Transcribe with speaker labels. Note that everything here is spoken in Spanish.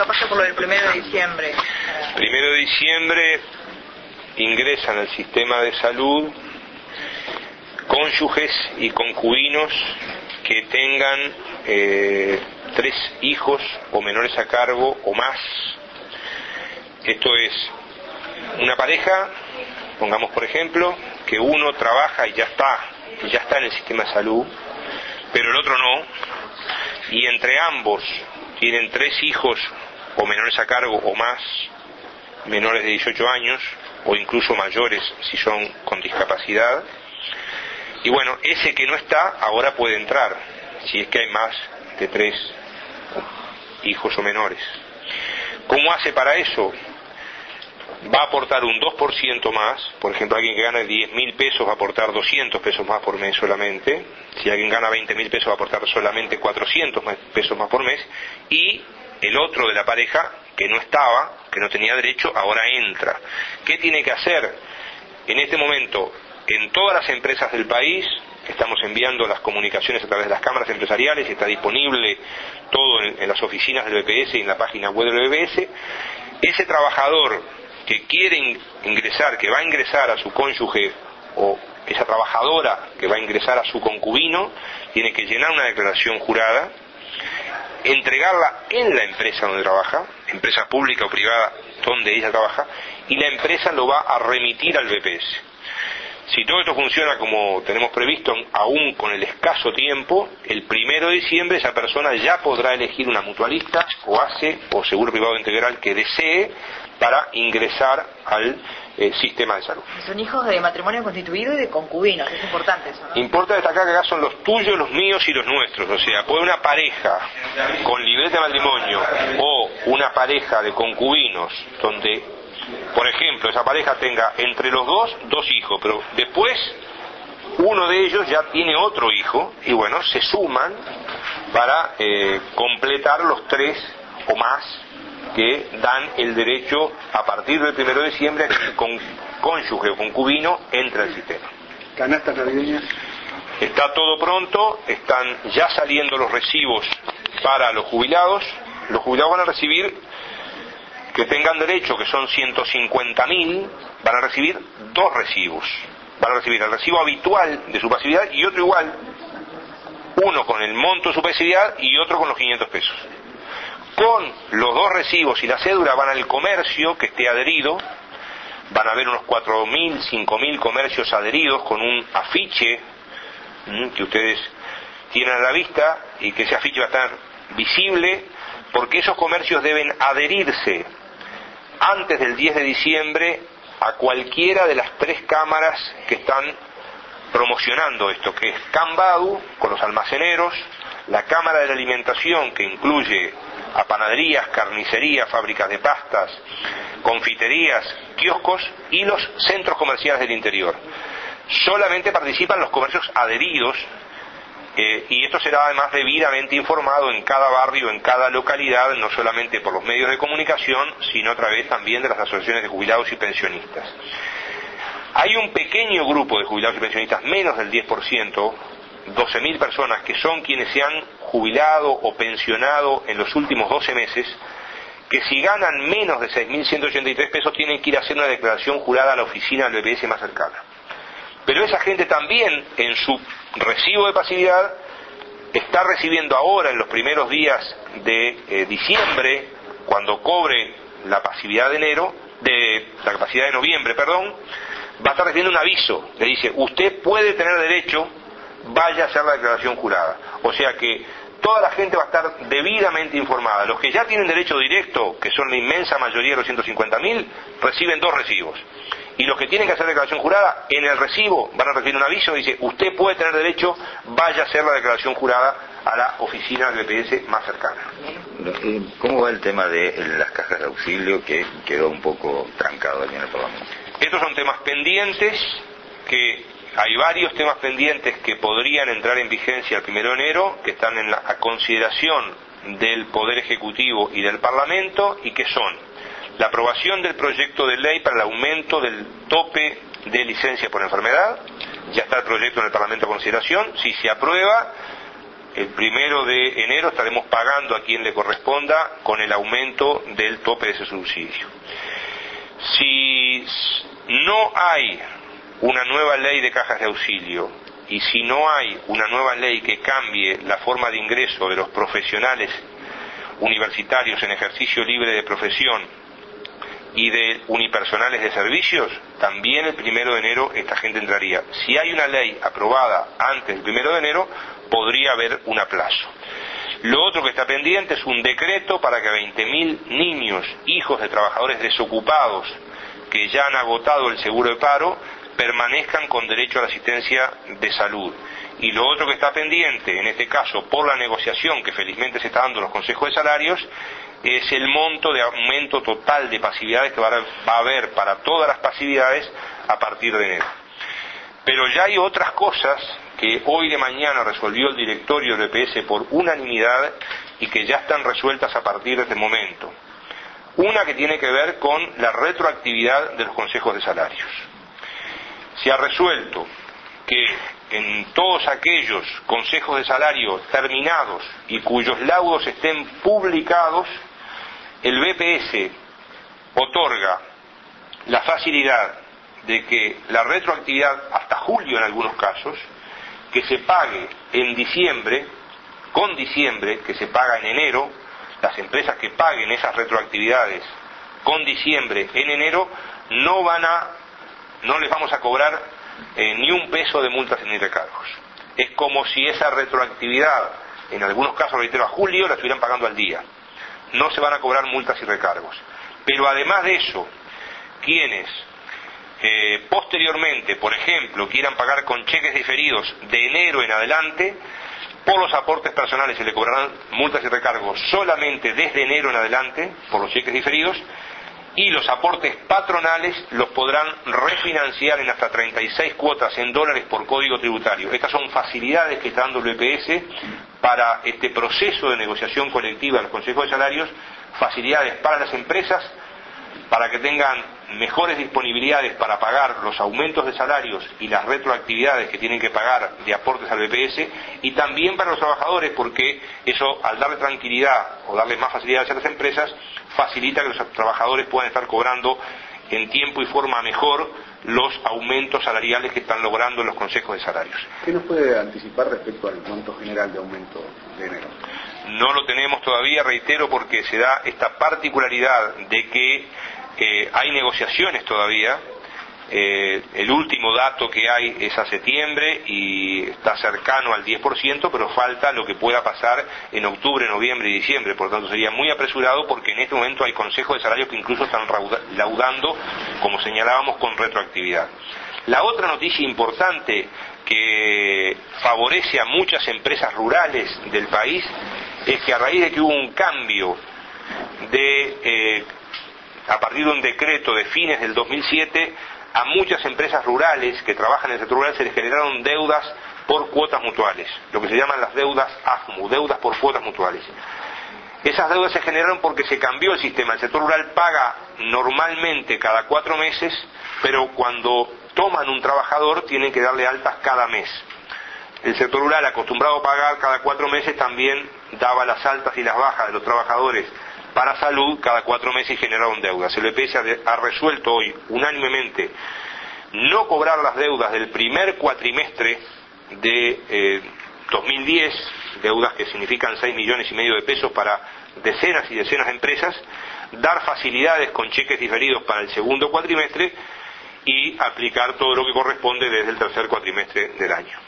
Speaker 1: capaz que por lo del 1 de diciembre.
Speaker 2: 1 de diciembre ingresan al sistema de salud cónyuges y concubinos que tengan 3 hijos o menores a cargo o más. Esto es una pareja, pongamos por ejemplo, que uno trabaja y ya está en el sistema de salud, pero el otro no, y entre ambos tienen 3 hijos o menores a cargo o más, menores de 18 años, o incluso mayores si son con discapacidad. Y bueno, ese que no está ahora puede entrar, si es que hay más de 3 hijos o menores. ¿Cómo hace para eso? Va a aportar un 2% más. Por ejemplo, alguien que gana 10.000 pesos va a aportar 200 pesos más por mes solamente. Si alguien gana 20.000 pesos va a aportar solamente 400 pesos más por mes. Y el otro de la pareja, que no estaba, que no tenía derecho, ahora entra. ¿Qué tiene que hacer? En este momento, en todas las empresas del país, estamos enviando las comunicaciones a través de las cámaras empresariales y está disponible todo en las oficinas del BPS y en la página web del BPS. Ese trabajador que quiere ingresar, que va a ingresar a su cónyuge, o esa trabajadora que va a ingresar a su concubino, tiene que llenar una declaración jurada, entregarla en la empresa donde trabaja, empresa pública o privada donde ella trabaja, y la empresa lo va a remitir al BPS. Si todo esto funciona como tenemos previsto, aún con el escaso tiempo, el 1 de diciembre esa persona ya podrá elegir una mutualista o ACE o seguro privado integral que desee para ingresar al sistema de salud.
Speaker 1: Son hijos de matrimonio constituido y de concubinos, es importante eso, ¿no?
Speaker 2: Importa destacar que acá son los tuyos, los míos y los nuestros, o sea, puede una pareja con libreta de matrimonio o una pareja de concubinos donde, por ejemplo, esa pareja tenga entre los dos hijos, pero después uno de ellos ya tiene otro hijo y bueno, se suman para completar los 3 o más que dan el derecho a partir del 1 de diciembre a que el cónyuge o concubino entre al sistema.
Speaker 3: ¿Canastas navideñas?
Speaker 2: Está todo pronto, están ya saliendo los recibos para los jubilados. Los jubilados van a recibir, que tengan derecho, que son 150.000, van a recibir 2 recibos. Van a recibir el recibo habitual de su pasividad y otro igual, uno con el monto de su pasividad y otro con los 500 pesos. Con los 2 recibos y la cédula van al comercio que esté adherido, van a haber unos 4.000, 5.000 comercios adheridos con un afiche que ustedes tienen a la vista y que ese afiche va a estar visible, porque esos comercios deben adherirse antes del 10 de diciembre a cualquiera de las 3 cámaras que están promocionando esto, que es Cambadu, con los almaceneros, la Cámara de la Alimentación, que incluye a panaderías, carnicerías, fábricas de pastas, confiterías, kioscos, y los centros comerciales del interior. Solamente participan los comercios adheridos, y esto será además debidamente informado en cada barrio, en cada localidad, no solamente por los medios de comunicación, sino a través también de las asociaciones de jubilados y pensionistas. Hay un pequeño grupo de jubilados y pensionistas, menos del 10%, 12.000 personas, que son quienes se han jubilado o pensionado en los últimos 12 meses, que si ganan menos de 6.183 pesos tienen que ir a hacer una declaración jurada a la oficina del BPS más cercana. Pero esa gente también, en su recibo de pasividad, está recibiendo ahora, en los primeros días de diciembre, cuando cobre la pasividad la capacidad de noviembre, va a estar recibiendo un aviso, le dice, usted puede tener derecho, vaya a hacer la declaración jurada. O sea que toda la gente va a estar debidamente informada. Los que ya tienen derecho directo, que son la inmensa mayoría de los 150.000, reciben 2 recibos. Y los que tienen que hacer declaración jurada, en el recibo van a recibir un aviso, dice, usted puede tener derecho, vaya a hacer la declaración jurada a la oficina del BPS más cercana.
Speaker 4: ¿Cómo va el tema de las cajas de auxilio, que quedó un poco trancado allí en el Parlamento?
Speaker 2: Estos son temas pendientes, que hay varios temas pendientes que podrían entrar en vigencia el 1 de enero, que están a consideración del Poder Ejecutivo y del Parlamento, y que son la aprobación del proyecto de ley para el aumento del tope de licencia por enfermedad. Ya está el proyecto en el Parlamento a consideración. Si se aprueba, el 1 de enero estaremos pagando a quien le corresponda con el aumento del tope de ese subsidio. Si no hay una nueva ley de cajas de auxilio y si no hay una nueva ley que cambie la forma de ingreso de los profesionales universitarios en ejercicio libre de profesión y de unipersonales de servicios, también el 1 de enero esta gente entraría. Si hay una ley aprobada antes del 1 de enero, podría haber un aplazo. Lo otro que está pendiente es un decreto para que 20.000 niños, hijos de trabajadores desocupados que ya han agotado el seguro de paro, permanezcan con derecho a la asistencia de salud. Y lo otro que está pendiente, en este caso por la negociación que felizmente se está dando en los consejos de salarios, es el monto de aumento total de pasividades que va a haber para todas las pasividades a partir de enero. Pero ya hay otras cosas que hoy de mañana resolvió el directorio del EPS por unanimidad y que ya están resueltas a partir de este momento. Una que tiene que ver con la retroactividad de los consejos de salarios. Se ha resuelto que en todos aquellos consejos de salario terminados y cuyos laudos estén publicados, el BPS otorga la facilidad de que la retroactividad hasta julio en algunos casos, que se pague en diciembre, con diciembre, que se paga en enero, las empresas que paguen esas retroactividades con diciembre en enero, no les vamos a cobrar ni un peso de multas ni recargos. Es como si esa retroactividad, en algunos casos, reitero, a julio, la estuvieran pagando al día. No se van a cobrar multas y recargos. Pero además de eso, quienes posteriormente, por ejemplo, quieran pagar con cheques diferidos de enero en adelante, por los aportes personales se le cobrarán multas y recargos solamente desde enero en adelante, por los cheques diferidos, y los aportes patronales los podrán refinanciar en hasta 36 cuotas en dólares por código tributario. Estas son facilidades que está dando el BPS para este proceso de negociación colectiva en los consejos de salarios, facilidades para las empresas, para que tengan mejores disponibilidades para pagar los aumentos de salarios y las retroactividades que tienen que pagar de aportes al BPS, y también para los trabajadores, porque eso, al darle tranquilidad o darle más facilidades a las empresas, facilita que los trabajadores puedan estar cobrando en tiempo y forma mejor los aumentos salariales que están logrando en los consejos de salarios.
Speaker 3: ¿Qué nos puede anticipar respecto al monto general de aumento de enero?
Speaker 2: No lo tenemos todavía, reitero, porque se da esta particularidad de que hay negociaciones todavía. El último dato que hay es a septiembre y está cercano al 10%, pero falta lo que pueda pasar en octubre, noviembre y diciembre. Por lo tanto, sería muy apresurado porque en este momento hay consejos de salarios que incluso están laudando, como señalábamos, con retroactividad. La otra noticia importante que favorece a muchas empresas rurales del país es que a raíz de que hubo un cambio a partir de un decreto de fines del 2007, a muchas empresas rurales que trabajan en el sector rural se les generaron deudas por cuotas mutuales, lo que se llaman las deudas AFMU, deudas por cuotas mutuales. Esas deudas se generaron porque se cambió el sistema. El sector rural paga normalmente cada 4 meses, pero cuando toman un trabajador tienen que darle altas cada mes. El sector rural, acostumbrado a pagar cada 4 meses, también daba las altas y las bajas de los trabajadores para salud cada 4 meses y generaron deudas. El BPS ha resuelto hoy unánimemente no cobrar las deudas del primer cuatrimestre de 2010, deudas que significan 6,5 millones de pesos para decenas y decenas de empresas, dar facilidades con cheques diferidos para el segundo cuatrimestre y aplicar todo lo que corresponde desde el tercer cuatrimestre del año.